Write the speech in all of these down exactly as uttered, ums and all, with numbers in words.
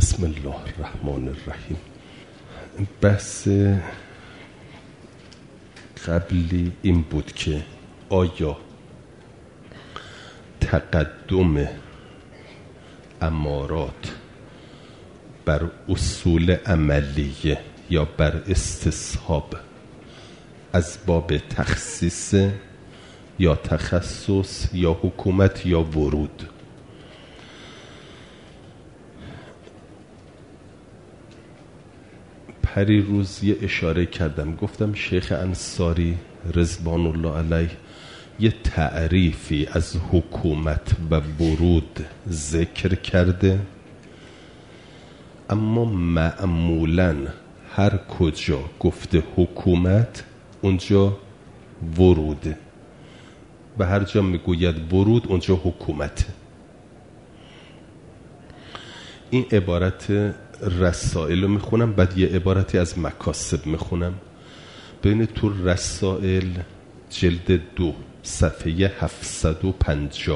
بسم الله الرحمن الرحیم. بحث قبلی این بود که آیا تقدم امارات بر اصول عملیه یا بر استصحاب از باب تخصیص یا تخصص یا حکومت یا ورود؟ پری روز یه اشاره کردم، گفتم شیخ انصاری رضوان الله علیه یه تعریفی از حکومت و ورود ذکر کرده، اما معمولاً هر کجا گفته حکومت اونجا وروده و هر جا میگوید ورود اونجا حکومته. این عبارت رسائل رو میخونم، بعد یه عبارتی از مکاسب میخونم. ببینید تو رسائل جلد دو صفحه هفتصد و پنجاه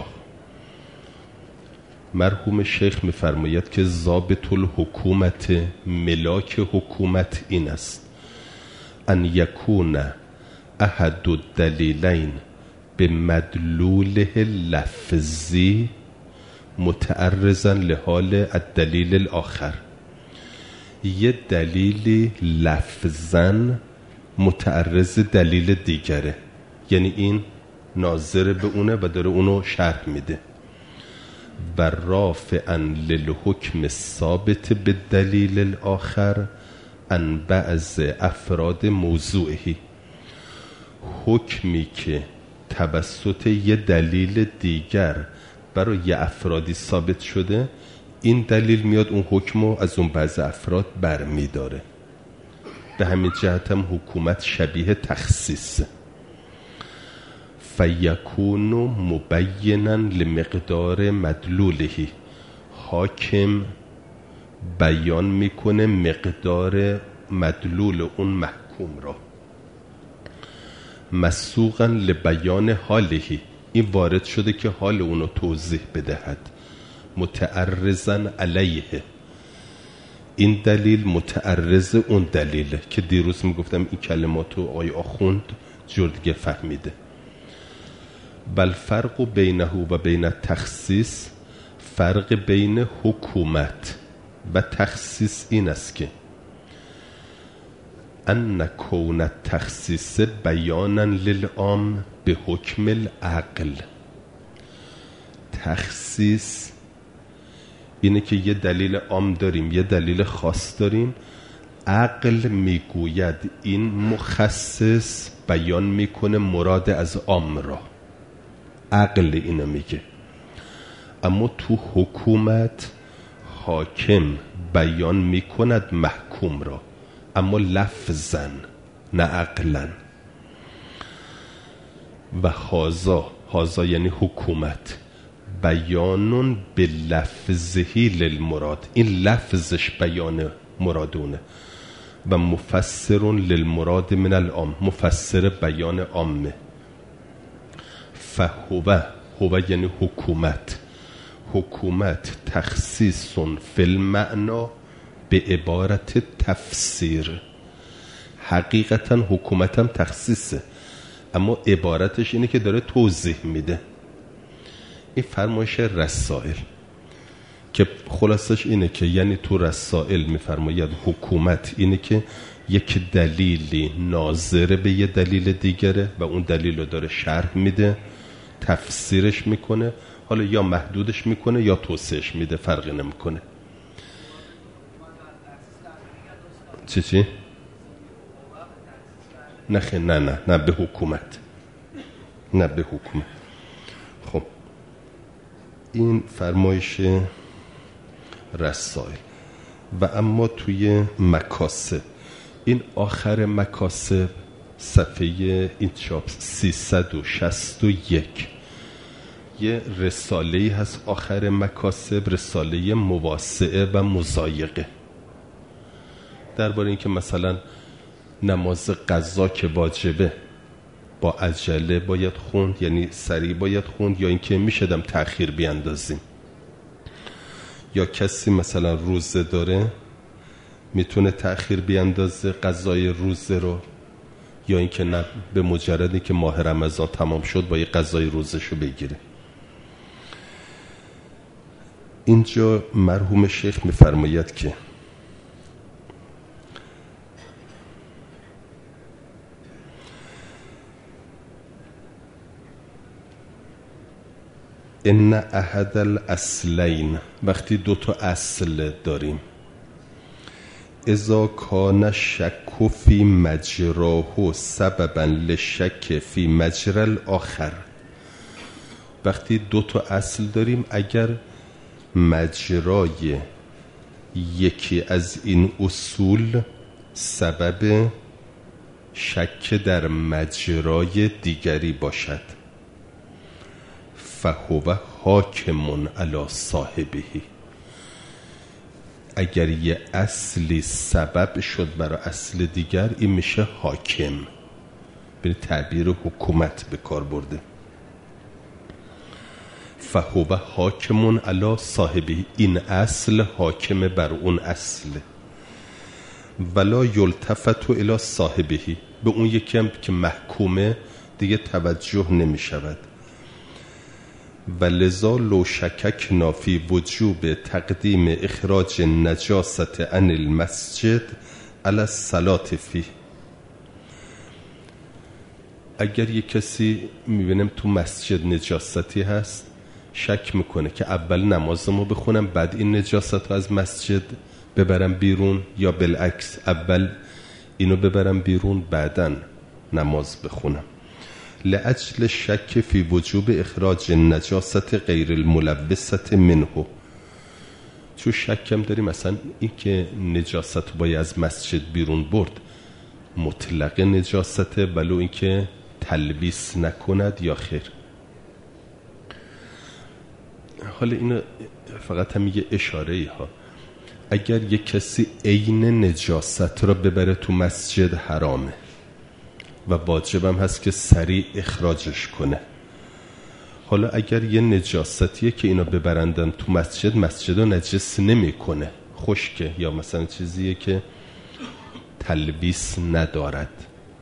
مرحوم شیخ میفرماید که ضابط الحکومت، ملاک حکومت این است ان یکون احد الدلیلین به مدلوله لفظی متعرضا لحال الدلیل الاخر. یه دلیلی لفظاً متعرض دلیل دیگره، یعنی این ناظر به اونه و داره اونو شرح میده. و رافعاً للحکم الثابت به دلیل الاخر عن بعض افراد موضوعی. حکمی که توسط یه دلیل دیگر برای یه افرادی ثابت شده، این دلیل میاد اون حکمو از اون بعض افراد برمی داره. به همین جهت هم حکومت شبیه تخصیص. فیکون مبینا لمقدار مدلولهی، حاکم بیان میکنه مقدار مدلول اون محکوم را. مسوقا لبیان حالهی، این وارد شده که حال اونو توضیح بدهد. متعرضا علیه، این دلیل متعرض اون دلیله که دیروز میگفتم این کلماتو آی آخوند جور دیگه فهمیده. بل فرق بینه و بین تخصیص، فرق بین حکومت و تخصیص این است که ان کون التخصیص بیانا للعام به حکم العقل. تخصیص اینه که یه دلیل عام داریم، یه دلیل خاص داریم، عقل میگوید این مخصص بیان میکنه مراد از عام را، عقل اینو میگه. اما تو حکومت حاکم بیان میکند محکوم را، اما لفظاً نه عقلاً. و هازا، هازا یعنی حکومت، بیانون به لفظهی للمراد، این لفظش بیان مرادونه. و مفسرون للمراد من العام، مفسر بیان عامه. فهو، هو یعنی حکومت، حکومت تخصیصون فی المعنا به عبارت تفسیر. حقیقتا حکومت هم تخصیصه، اما عبارتش اینه که داره توضیح میده. این فرمایش رسائل که خلاصش اینه که یعنی تو رسائل میفرماید حکومت اینه که یک دلیلی ناظر به یه دلیل دیگره و اون دلیل رو داره شرح میده، تفسیرش میکنه، حالا یا محدودش میکنه یا توسعهش میده، فرقی نمیکنه. چی چی؟ نه نه نه نه به حکومت، نه به حکومت. خب این فرمایش رسائل. و اما توی مکاسب، این آخر مکاسب صفحه این چاپ سیصد و شصت و یک یه رساله‌ای هست آخر مکاسب، رساله مواسعه و مضایقه، درباره این که مثلا نماز قضا که واجبه با عجله باید خوند، یعنی سریع باید خوند، یا اینکه میشدم تأخیر بیاندازیم، یا کسی مثلا روزه داره میتونه تأخیر بیاندازه غذای روزه رو، یا اینکه نه به مجردی که ماه رمضان تمام شد با یه غذای روزشو بگیره. اینجا مرحوم شیخ میفرماید که ان احد الاصلین، وقتی دو تا اصل داریم، اذا کان شک فی مجراه سببا لشک فی مجرى الاخر، وقتی دو تا اصل داریم اگر مجرای یکی از این اصول سبب شک در مجرای دیگری باشد، فهو حاکم علی صاحبه، اگر یه اصلی سبب شد برای اصل دیگر این میشه حاکم. به تعبیر حکومت به کار برده. فهو حاکم علی صاحبه، این اصل حاکم بر اون اصل. ولا یلتفت الی صاحبه، به اون یکی هم که محکومه دیگه توجه نمی شود. ولذا لو شککنا فی وجوب تقدیم اخراج نجاست عن المسجد علی الصلاة فیه، اگر یک کسی میبینم تو مسجد نجاستی هست، شک میکنه که اول نمازمو بخونم بعد این نجاست رو از مسجد ببرم بیرون، یا بالعکس اول اینو ببرم بیرون بعداً نماز بخونم. لأجل شک فی وجوب اخراج نجاست غیر الملبسة منه، چون شکم داریم مثلا این که نجاست باید از مسجد بیرون برد مطلق نجاسته، ولو این که تلبیس نکند یا خیر. حالا اینو فقط هم یه اشاره ای ها، اگر یک کسی عین نجاست را ببره تو مسجد حرامه و واجبم هست که سریع اخراجش کنه. حالا اگر یه نجاستیه که اینا ببرندن تو مسجد، مسجد رو نجس نمی کنه، خشکه، یا مثلا چیزیه که تلبیس ندارد،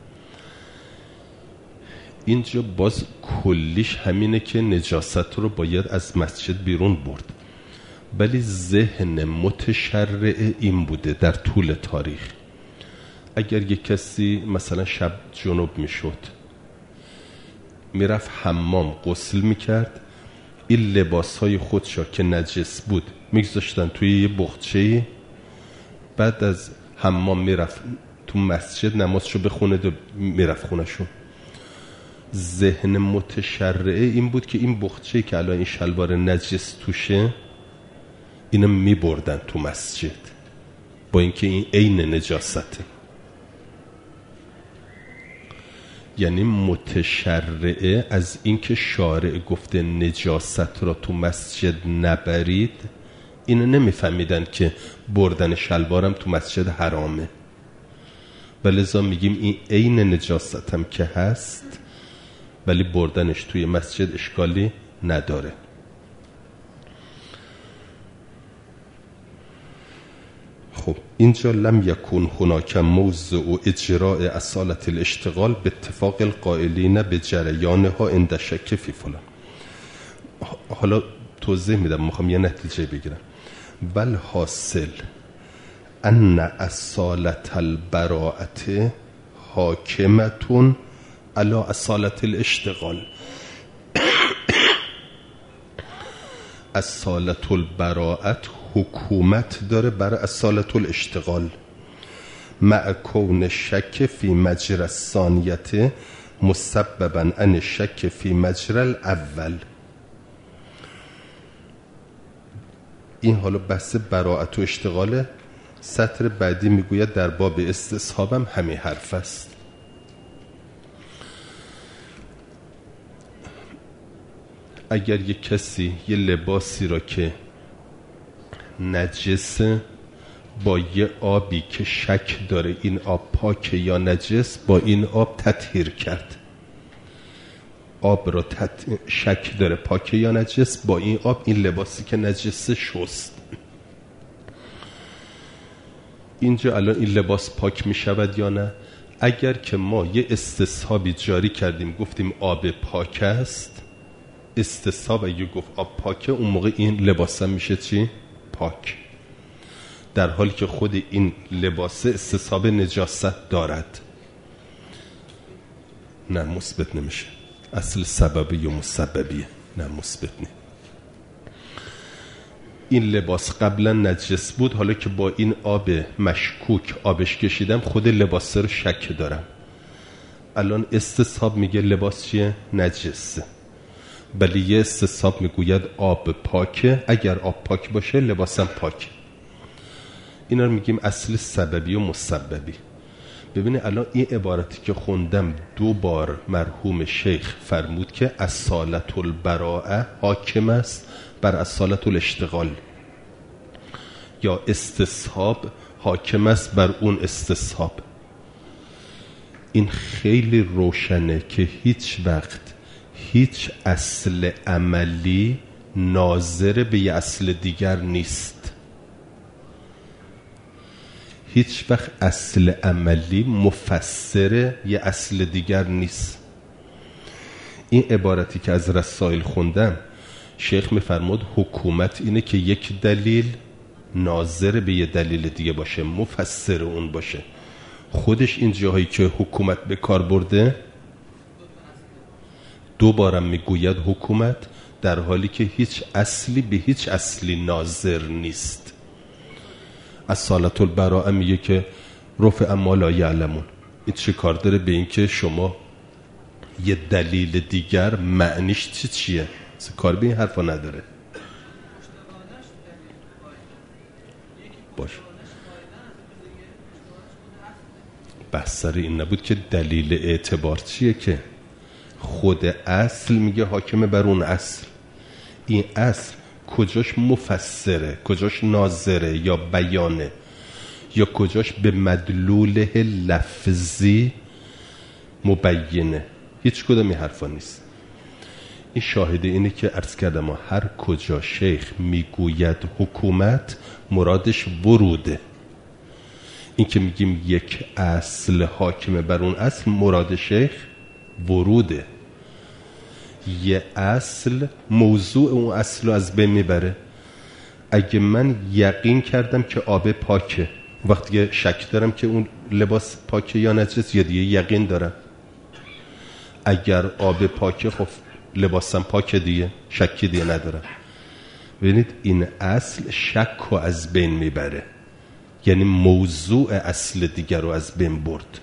اینجا باز کلیش همینه که نجاست رو باید از مسجد بیرون برد. ولی ذهن متشرع این بوده در طول تاریخ، اگر یک کسی مثلا شب جنوب میشد میرفت حمام غسل میکرد، این لباس های خودشا که نجس بود میگذاشتن توی یه بخچه، بعد از حمام میرفت تو مسجد نمازشو بخونه و میرفت خونشون. ذهن متشرعه این بود که این بخچه که الان این شلوار نجس توشه اینو میبردن تو مسجد، با اینکه این عین نجاسته. یعنی متشرعه از اینکه شارع گفته نجاست را تو مسجد نبرید، اینو نمیفهمیدن که بردن شلوارم تو مسجد حرامه، ولذا میگیم این عین نجاست هم که هست ولی بردنش توی مسجد اشکالی نداره. خب اینجا لم یکون هناک موضع اجراء اصالة الاشتغال به اتفاق القائلین به جریانها عند شک فی فلان. حالا توضیح میدم، میخوام یه نتیجه بگیرم. بل حاصل ان اصالة البراءة حاکمتون علی اصالة الاشتغال. اصالة البراءة حکومت داره بر اصالة الاشتغال، مع کون شک فی مجرى الثانیه مسببا عن شک فی مجرى الاول. این حالا بحث براءت و اشتغاله. سطر بعدی میگوید در باب استصحابم همین حرف است. اگر یک کسی یه لباسی را که نجسه با یه آبی که شک داره این آب پاکه یا نجس، با این آب تطهیر کرد، آب را تط... شک داره پاکه یا نجس، با این آب این لباسی که نجسه شست، اینجا الان این لباس پاک می شود یا نه؟ اگر که ما یه استصحابی جاری کردیم گفتیم آب پاک است، استصحاب اگه گفت آب پاکه، اون موقع این لباس هم میشه چی؟ پاک، در حالی که خود این لباس استصحاب نجاست دارد. نه مثبت نمیشه، اصل سببی یا مسببیه، نه مثبت نی. این لباس قبلا نجس بود، حالا که با این آب مشکوک آبش کشیدم خود لباس رو شک دارم، الان استصحاب میگه لباس چیه؟ نجسه. ولی یه استصحاب میگوید آب پاکه، اگر آب پاک باشه لباسم پاکه. اینا رو میگیم اصل سببی و مسببی. ببینید الان این عبارتی که خوندم دو بار مرحوم شیخ فرمود که اصالت البراءه حاکم است بر اصالت الاشتغال، یا استصحاب حاکم است بر اون استصحاب. این خیلی روشنه که هیچ وقت هیچ اصل عملی ناظر به یه اصل دیگر نیست. هیچ وقت اصل عملی مفسر یه اصل دیگر نیست. این عبارتی که از رسائل خوندم، شیخ میفرمود حکومت اینه که یک دلیل ناظر به یه دلیل دیگه باشه، مفسر اون باشه. خودش این جاهایی که حکومت به کار برده دوبارم میگوید حکومت، در حالی که هیچ اصلی به هیچ اصلی ناظر نیست. اصالت البراءه میگه که رفع ما لا یعلمون. این چه کار داره به این که شما یه دلیل دیگر معنیش چی چیه؟ کار به این حرفا نداره. باش بحث سر این نبود که دلیل اعتبار چیه، که خود اصل میگه حاکمه بر اون اصل. این اصل کجاش مفسره، کجاش ناظره یا بیانه، یا کجاش به مدلوله لفظی مبینه؟ هیچ کدوم این حرفا نیست. این شاهد اینه که عرض کردم هر کجا شیخ میگوید حکومت مرادش وروده. این که میگیم یک اصل حاکمه بر اون اصل، مراد شیخ وروده. یه اصل موضوع اون اصل رو از بین میبره. اگه من یقین کردم که آب پاکه، وقتی که شک دارم که اون لباس پاکه یا نجس، یا دیگه یقین دارم اگر آب پاکه خب لباسم پاکه دیگه، شکی دیگه ندارم. ببینید این اصل شک رو از بین میبره، یعنی موضوع اصل دیگر رو از بین برد.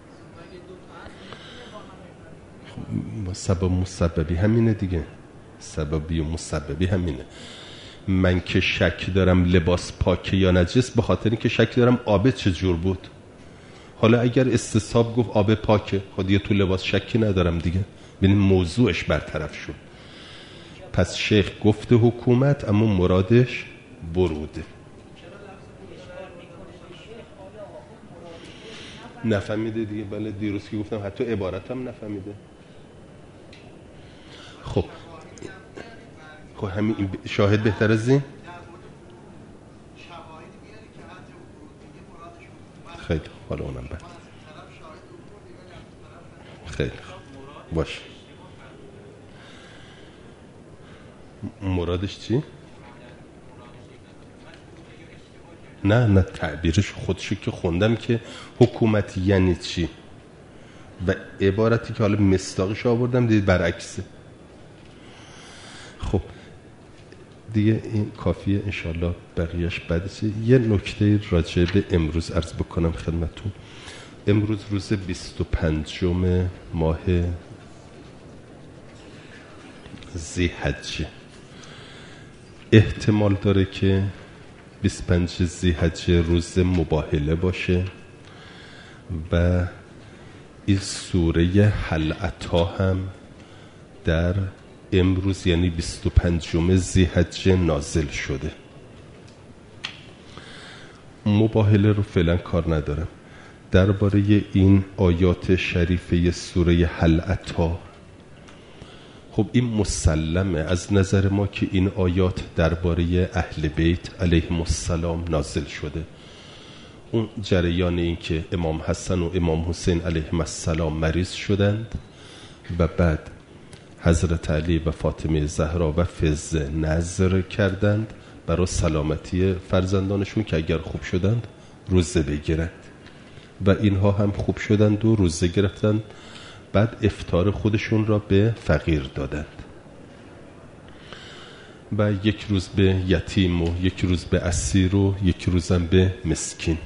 سبب مسببی همینه دیگه، سببی و مسببی همینه. من که شک دارم لباس پاکه یا نجس، به خاطر اینکه شک دارم آب چجور بود. حالا اگر استصحاب گفت آب پاکه، خود دیگه تو لباس شکی ندارم دیگه، ببین موضوعش برطرف شد. پس شیخ گفته حکومت، اما مرادش بروده. نفهمیده دیگه. بله دیروز که گفتم حتی عبارت هم نفهمیده. خب خب همین شاهد بهتر از این. خیلی حالا اونم بعد. خیلی باش. مرادش چی؟ نه نه تعبیرش خودشو که خوندم که حکومت یعنی چی، و عبارتی که حالا مصداقش آوردم دید برعکسه. خب دیگه این کافیه، انشالله بقیهش بعدشه. یه نکته راجع به امروز عرض بکنم خدمتون. امروز روز بیست و پنجم ماه ذی‌حجه. احتمال داره که بیست و پنج ذی‌حجه روز مباهله باشه و این سوره هل اتی هم در امروز یعنی بیست و پنجم ذی‌حجه نازل شده. مباهله رو فعلا کار ندارم. درباره این آیات شریفه سوره هل اتی، خب این مسلمه از نظر ما که این آیات درباره اهل بیت علیهم السلام نازل شده. اون جریان این که امام حسن و امام حسین علیهم السلام مریض شدند و بعد حضرت علی و فاطمه زهرا و فزه نذر کردند برای سلامتی فرزندانشون که اگر خوب شدند روزه بگیرند و اینها هم خوب شدند و روزه گرفتند. بعد افطار خودشون را به فقیر دادند و یک روز به یتیم و یک روز به اسیر و یک روزم به مسکین.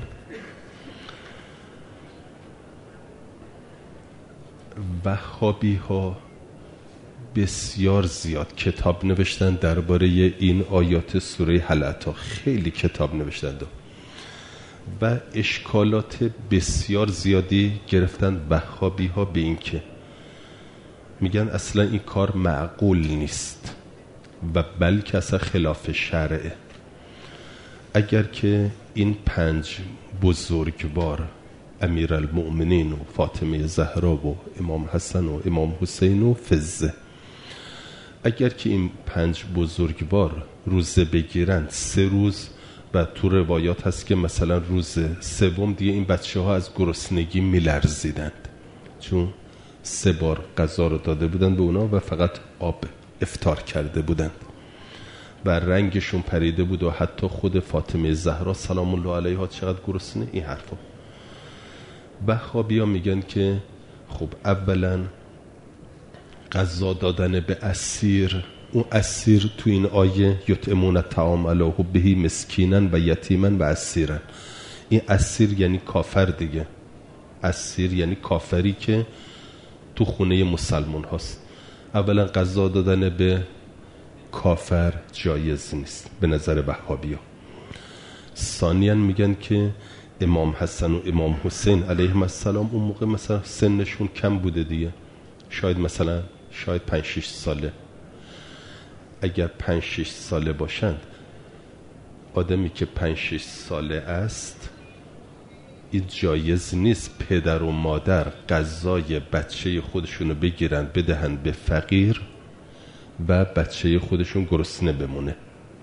وهابی ها بسیار زیاد کتاب نوشتن درباره این آیات سوره هل اتی، خیلی کتاب نوشتن و اشکالات بسیار زیادی گرفتن وهابی ها به این که میگن اصلا این کار معقول نیست و بلکه اصلا خلاف شرعه. اگر که این پنج بزرگوار امیرالمؤمنین و فاطمه زهرا و امام حسن و امام حسین و فزه، اگر که این پنج بزرگوار روزه بگیرند سه روز، و تو روایات هست که مثلا روز سوم دیگه این بچه ها از گرسنگی میلرزیدند چون سه بار غذا رو داده بودند به اونا و فقط آب افطار کرده بودند و رنگشون پریده بود و حتی خود فاطمه زهرا سلام الله علیها چقدر گرسنه. این حرفا وهابی‌ها میگن که خب اولا غذا دادن به اسیر، اون اسیر تو این آیه یطعمون الطعام علی حبه مسکینا و یتیما و اسیرا، این اسیر یعنی کافر دیگه، اسیر یعنی کافری که تو خونه مسلمان هاست. اولا غذا دادن به کافر جایز نیست به نظر وهابی‌ها. ثانیاً میگن که امام حسن و امام حسین علیهم السلام اون موقع مثلا سنشون کم بوده دیگه، شاید مثلا شاید پنج شش ساله. اگر پنج شش ساله باشند، آدمی که پنج شش ساله است این جایز نیست پدر و مادر غذای بچه خودشونو بگیرن بدهن به فقیر و بچه خودشون گرسنه بمونه.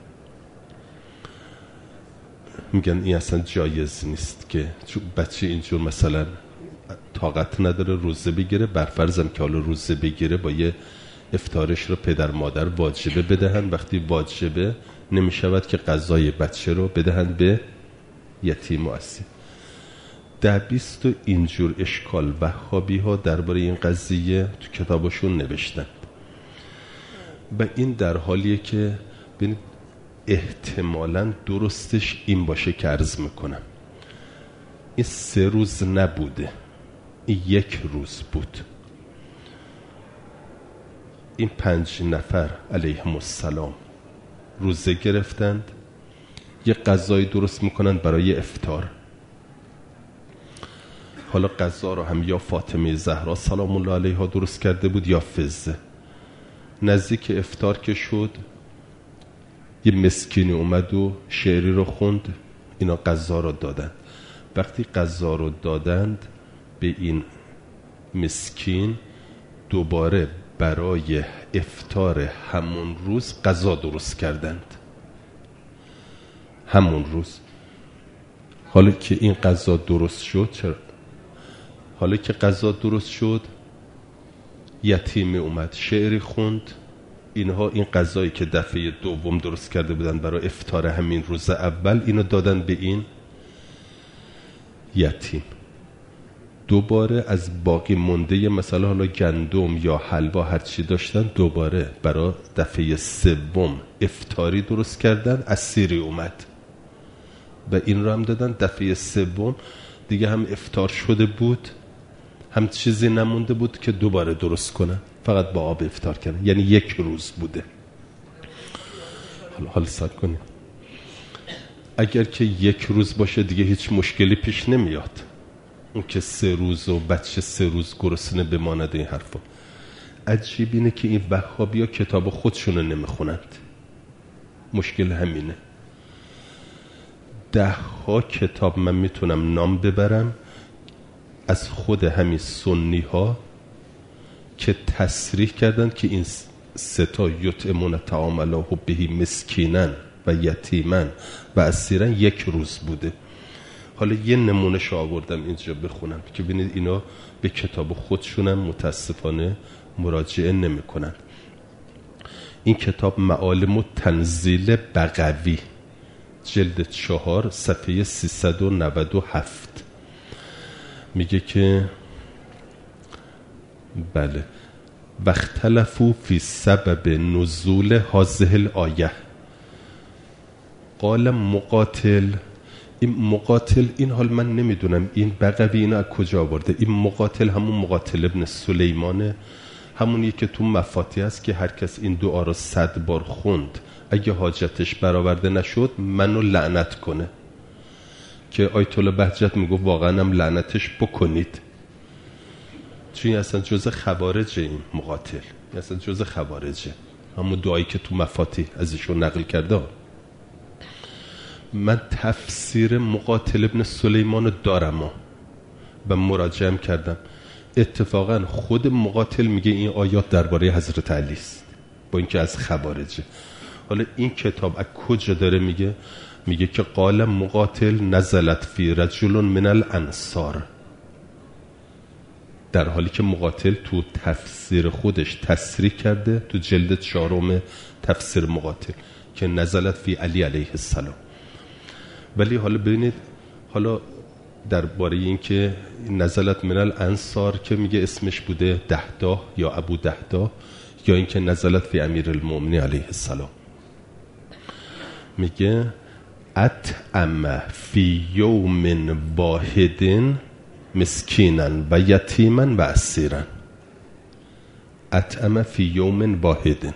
میگن این اصلا جایز نیست که بچه اینجور مثلا طاقت نداره روزه بگیره، برفرضم که حالا روزه بگیره با یه افطارش رو پدر مادر واجبه بدهن، وقتی واجبه نمیشود که غذای بچه رو بدهن به یتیم و اسیر. ده بیست و اینجور اشکال وهابی ها درباره این قضیه تو کتابشون نوشتن و این در حالیه که ببینید احتمالاً درستش این باشه که عرض میکنم این سه روز نبوده، این یک روز بود. این پنج نفر علیهم السلام روزه گرفتند، یه غذای درست میکنند برای افطار. حالا غذا رو هم یا فاطمه زهرا سلام الله علیها درست کرده بود یا فزه. نزدیک افطار که شد یه مسکینی اومد و شعری رو خوند، اینا غذا رو دادند. وقتی غذا رو دادند به این مسکین، دوباره برای افطار همون روز غذا درست کردند، همون روز. حالا که این غذا درست شد چرا؟ حالا که غذا درست شد یتیم اومد شعری خوند، اینها این غذایی که دفعه دوم درست کرده بودن برای افطار همین روز اول اینو دادن به این یتیم. دوباره از باقی مونده مثلا حالا گندم یا حلوا هر چی داشتن دوباره برای دفعه سوم افطاری درست کردن، اسیری اومد و این رو هم دادن. دفعه سوم دیگه هم افطار شده بود، هم چیزی نمونده بود که دوباره درست کنن، فقط با آب افطار کردن، یعنی یک روز بوده. حالا حالا صبر کنیم، اگر که یک روز باشه دیگه هیچ مشکلی پیش نمیاد، اون که سه روز و بچه سه روز گرسنه بماند این حرفا. عجیب اینه که این وهابی ها کتاب خودشونو نمیخونند، مشکل همینه. ده ها کتاب من میتونم نام ببرم از خود همین سنی ها که تصریح کردند که این ستا یطعمون الطعام علی حبه مسکینا و یتیما و اسیرا یک روز بوده. حالا یه نمونهش آوردم اینجا بخونم که ببینید اینا به کتاب خودشونم متاسفانه مراجعه نمی کنن. این کتاب معالم و تنزیل بغوی جلد چهار صفحه سیصد و نود و هفت میگه که بله واختلفوا فی سبب نزول هذه الآیه قال مقاتل. این مقاتل این حال من نمیدونم این بغوی اینو از کجا آورده. این مقاتل همون مقاتل ابن سلیمانه، همونیه که تو مفاتیح است که هر کس این دعا رو صد بار خوند اگه حاجتش برآورده نشد منو لعنت کنه، که آیت الله بهجت میگه واقعا هم لعنتش بکنید، چون اصلا جز خوارجه. این مقاتل اصلا جز خوارجه، همون دعایی که تو مفاتیح ازشون نقل کرده. من تفسیر مقاتل ابن سلیمان رو دارم و مراجعه کردم. اتفاقا خود مقاتل میگه این آیات درباره حضرت علی است، با اینکه از خوارجه. حالا این کتاب از کجا داره میگه؟ میگه که قال مقاتل نزلت فی رجل من الانصار، در حالی که مقاتل تو تفسیر خودش تصریح کرده تو جلد چهارم تفسیر مقاتل که نزلت فی علی علیه السلام. ولی حالا ببینید، حالا درباره این که نزلت من الانصار که میگه اسمش بوده دهدا یا ابو دهدا، یا این که نزلت فی امیر المؤمنین علیه السلام، میگه اطعم فی یوم واحد مسکینا و یتیما و اسیرا. اطعم فی یوم واحد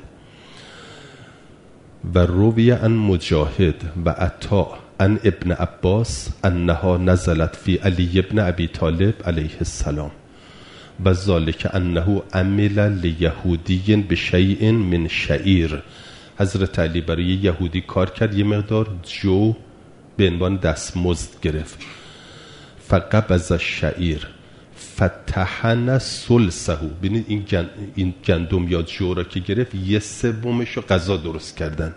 و روی عن مجاهد و عطا عن ابن عباس انها نزلت فی علی ابن ابی طالب علیه السلام و ذالک انه عمل لیهودی بشیء من شعیر. حضرت علی برای یهودی کار کرد، یه مقدار جو به عنوان دستمزد گرفت. فقبض الشعیر فتحن ثلثه. ببینید این گن... این گندم یا جو را که گرفت یه سومش رو غذا درست کردن.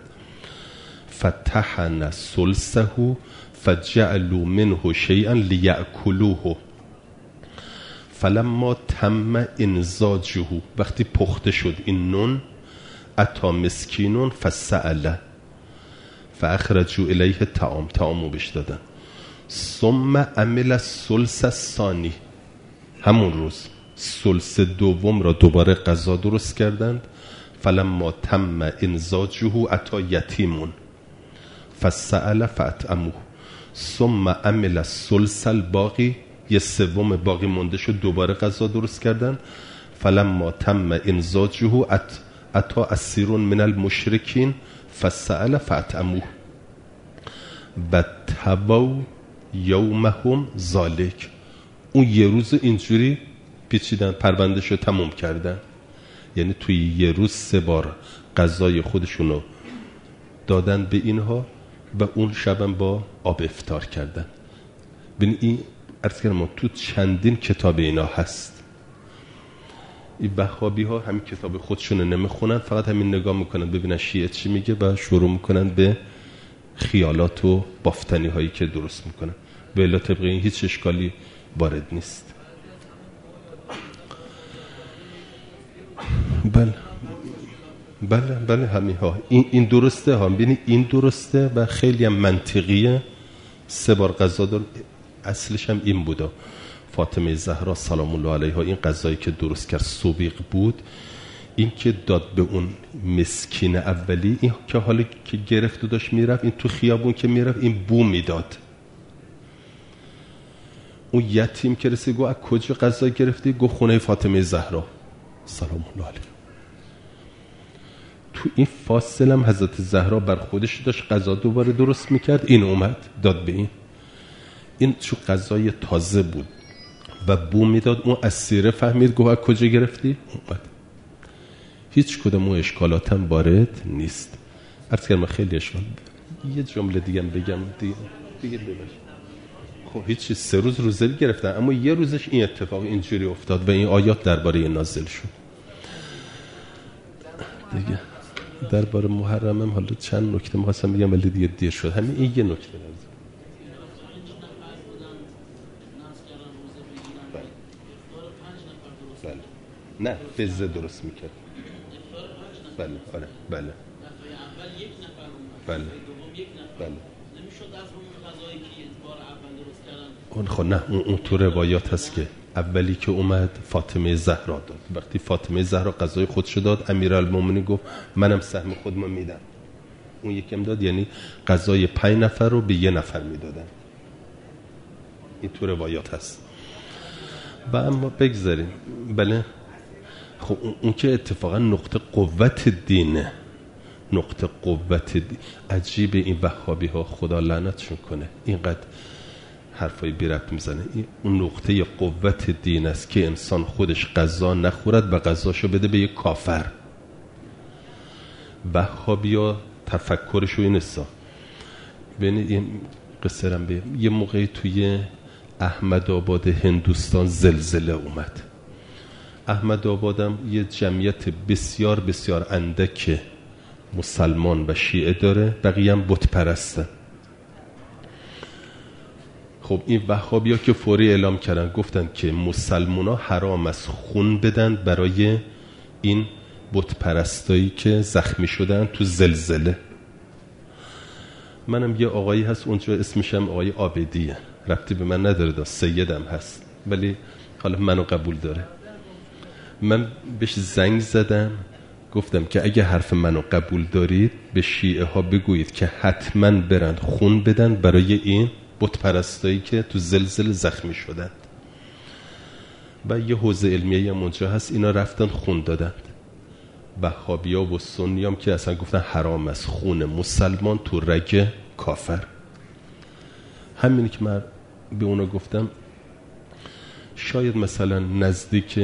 فتحن ثلثه فجعلوا منه شیئا لیأکلوه فلما تم انزاجه. وقتی پخته شد این نون، اتا مسکینون فسأله فاخرجوا الیه طعام، طعامو بهش دادن. ثم عمل الثلث الثانی، همون روز ثلث دوم را دوباره غذا درست کردند. فلما تم انزاجه اتا یتیمون فسأل فاطعموه ثم عمل الثلث الباقی، یه سوم باقی مونده شد دوباره غذا درست کردن. فلما تم انزاجه ات اتا اسیر من المشرکین فسأل فاطعموه و تبوا یومهم ذالک. اون یه روز اینجوری پیچیدن، پروندهش رو تموم کردن. یعنی توی یه روز سه بار غذای خودشونو دادن به اینها و اون شبم با آب افطار کردن. ببین این عرض کردم تو چندین کتاب اینا هست. این وهابی ها همین کتاب خودشونو نمیخونن، فقط همین نگاه میکنن ببینن شیعه چی میگه و شروع میکنن به خیالات و بافتنی هایی که درست میکنن. و الا طبق این هیچ اشکالی وارد نیست. بله بله بله همین ها این این درسته ها. ببینید این درسته و خیلی هم منطقیه. سه بار غذا دار، اصلش هم این بوده. فاطمه زهرا سلام الله علیها این غذایی که درست کرد سوبیق بود، این که داد به اون مسکین اولی، این که حالا که گرفت و داشت میرفت، این تو خیابون که میرفت این بو میداد. اون یتیم که رسید گو از کجا غذا گرفتی؟ گو خونه فاطمه زهرا سلام الله علیها. تو این فاصله هم حضرت زهرا بر خودش داشت غذا دوباره درست میکرد، این اومد داد به این. این چون غذای تازه بود و بو میداد، اون اسیره فهمید گو از کجا گرفتی؟ اومد. هیچ کدوم اون اشکالات هم وارد نیست. عرض کردم خیلی اشکال. یه جمله دیگه بگم دیگه دیگه ببینم. خب هیچ سه روز روزه گرفتن، اما یه روزش این اتفاق اینجوری افتاد و این آیات درباره نازل شد. دیگه درباره محرم هم حالا چند نکته می‌خواستم بگم ولی دیگه دیر شد. همین این یه نکته لازم. نه فزه درست میکرد. بله آره بله اول یک نفر اومد، بله دوم یک نفر. بله نمیشد از اون غذایی که بار اول درست کردن اون خب نه اون, اون تو روایات هست که اولی که اومد فاطمه زهرا داد. وقتی فاطمه زهرا غذای خودشو داد، امیرالمومنین گفت منم سهم خودمو میدم. اون یکم داد، یعنی غذای پنج نفر رو به یه نفر میدادن. این تو روایات هست. و اما بگذاریم بله خب اون که اتفاقا نقطه قوت دینه، نقطه قوت دین. عجیبه این وهابی ها، خدا لعنتشون کنه، اینقدر حرفای بی ربط میزنه. این اون نقطه قوت دین است که انسان خودش غذا نخورد و غذاشو بده به یک کافر. وهابی ها تفکرشو این استا ببینید. این قصه رم به یه موقعی توی احمد آباد هندوستان زلزله اومد. احمد آبادم یه جمعیت بسیار بسیار اندک مسلمان و شیعه داره، بقیه هم بت پرستن. خب این وهابی ها که فوری اعلام کردن، گفتن که مسلمان ها حرام است خون بدن برای این بت پرستایی که زخمی شدن تو زلزله. منم یه آقایی هست اونجا اسمش هم آقای عابدیه، ربطی به من نداره، دا سیدم هست ولی حالا منو قبول داره. من بهش زنگ زدم گفتم که اگه حرف منو قبول دارید به شیعه ها بگویید که حتما برند خون بدن برای این بت پرستایی که تو زلزله زخمی شدن. و یه حوزه علمیه هم اونجا هست، اینا رفتن خون دادن. وهابیا و سنی هم که اصلا گفتن حرام است خون مسلمان تو رگ کافر. همینی که من به اونا گفتم، شاید مثلا نزدیک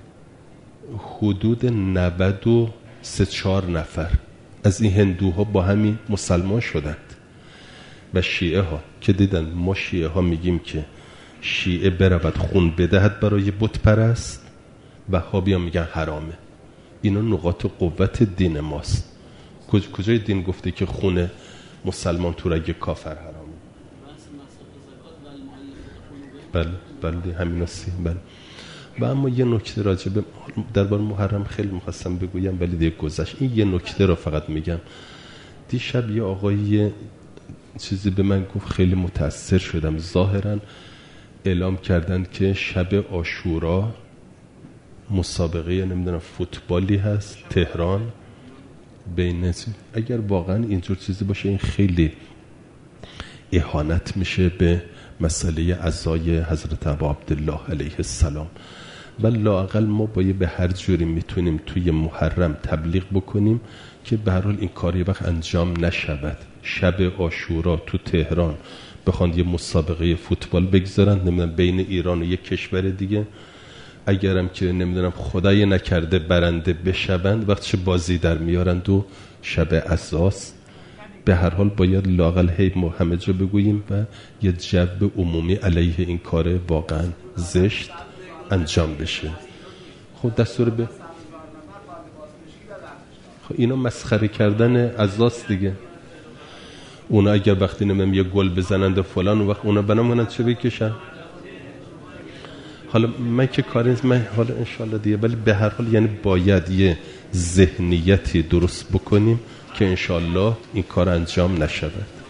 حدود نود و سه چهار نفر از این هندوها با همین مسلمان شدند. و شیعه ها که دیدن ما شیعه ها میگیم که شیعه برود خون بدهد برای بت پرست، وهابی ها میگن حرامه. اینا نقاط قوت دین ماست. کج... کجای دین گفته که خون مسلمان تو رگ کافر حرامه؟ بله بله همین هستی. بله. و اما یه نکته راجبه درباره محرم خیلی می‌خواستم بگویم ولی دیگه گذشت. این یه نکته رو فقط میگم. دیشب یه آقایی چیزی به من گفت، خیلی متأثر شدم. ظاهراً اعلام کردن که شب عاشورا مسابقه نمیدونم فوتبالی هست تهران بین، اگر واقعا اینجور چیزی باشه این خیلی اهانت میشه به مسئله عزای حضرت ابا عبدالله علیه السلام. ولی لااقل ما باید به هر جوری میتونیم توی محرم تبلیغ بکنیم که به هر حال این کار یه وقت انجام نشود. شب عاشورا تو تهران بخوان یه مسابقه فوتبال بگذارن نمیدونم بین ایران و یک کشور دیگه، اگرم که نمیدونم خدای نکرده برنده بشوند، وقت چه بازی در میارند و شب عزاست. به هر حال باید لااقل هی ما همه جا بگوییم و یه جو عمومی علیه این کار واقعا زشت انجام بشه. خب دستور به خب اینا مسخره کردن عزاست دیگه. اونا اگر وقتی نمیم یه گل بزنند فلان و وقت اونا بنامونن چه بکشن. حالا من که کاری من حالا انشالله دیگه، ولی به هر حال یعنی باید یه ذهنیتی درست بکنیم که انشالله این کار انجام نشود.